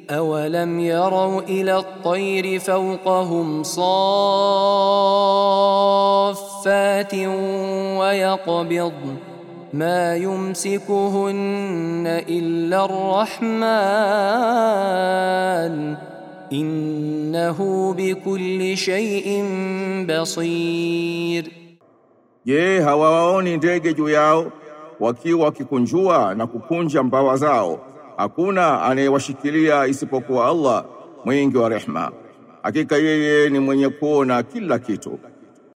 أولم يروا إلى الطير فوقهم صافات ويقبضن ما يمسكهن إلا الرحمن إنه بكل شيء بصير. Je, hawaoni ndege juu yao wakiwa wakikunjua na kukunja mbawa zao? Hakuna anayewashikilia isipokuwa Allah, mwingi wa rehema. Hakika yeye ni mwenye kuona kila kitu.